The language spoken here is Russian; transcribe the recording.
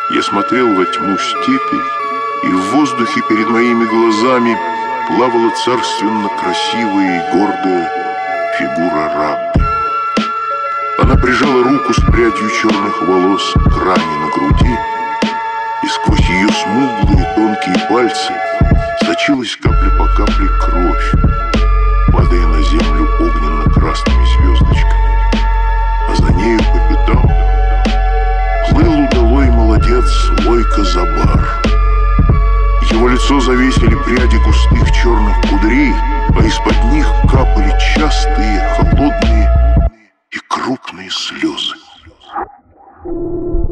Я смотрел во тьму степи, и в воздухе перед моими глазами плавала царственно красивая и гордая фигура Рабби. Она прижала руку с прядью черных волос к ране на груди, и сквозь ее смуглые тонкие пальцы сочилась капля по капле кровь, падая на землю огненно-красными звездочками. А за нею по пятам плыл удалой молодец Лойко Забар. Его лицо завесили пряди густых черных кудрей, а из-под них капали частые, холодные и крупные слезы.